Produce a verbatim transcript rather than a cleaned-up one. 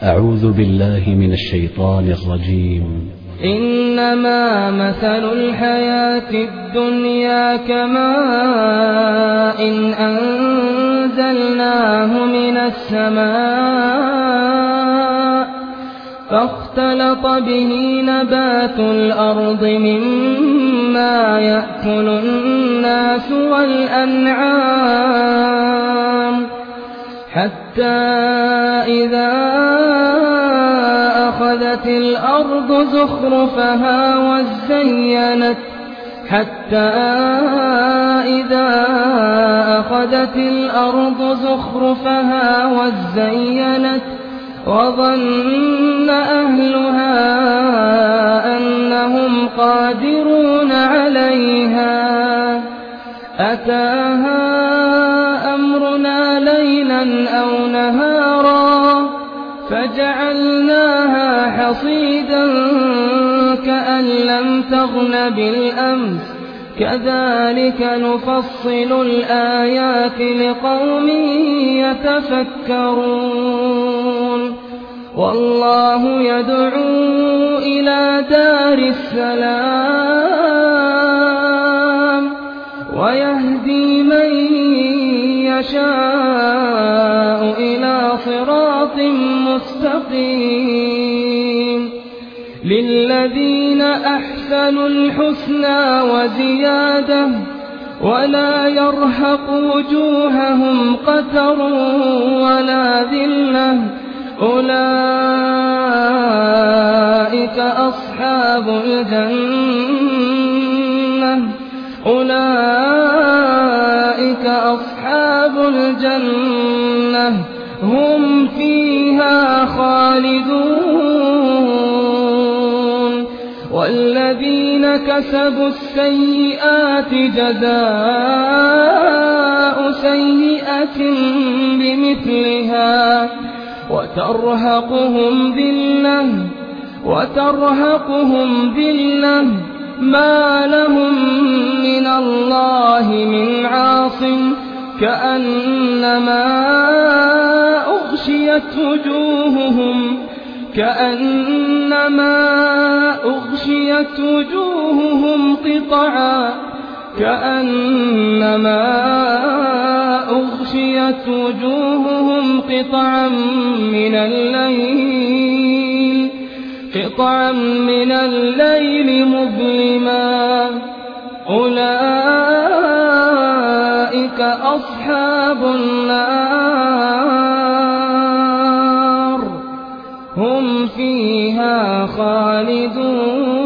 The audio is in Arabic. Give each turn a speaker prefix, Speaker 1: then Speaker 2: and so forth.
Speaker 1: أعوذ بالله من الشيطان الرجيم.
Speaker 2: إنما مثل الحياة الدنيا كماء إن أنزلناه من السماء فاختلط به نبات الأرض مما يأكل الناس والأنعام حتى إذا أخذت الأرض زخرفها وزينت حتى إذا أخذت الأرض زخرفها وزينت وظن أهلها أنهم قادرون عليها أتاها أمرنا ليلا أو نهارا فجعلناها حصيدا كأن لم تغن بالأمس كذلك نفصل الآيات لقوم يتفكرون والله يدعو إلى دار السلام ويهدي من يشاء إلى صراط مستقيم للذين أحسنوا الحسنى وزيادة ولا يرهق وجوههم قتر ولا ذلة أولئك أصحاب الجنة أولئك أصحاب الجنة هم فيها خالدون والذين كسبوا السيئات جزاء سيئة بمثلها وترهقهم ذلة وترهقهم ذلة ما لهم من الله من عاصم كأنما أغشيت وجوههم كأنما أغشيت وجوههم قطعا كأنما أغشيت وجوههم قطعا من الليل قطعا من الليل مظلما أولئك أصحاب النار هم فيها خالدون.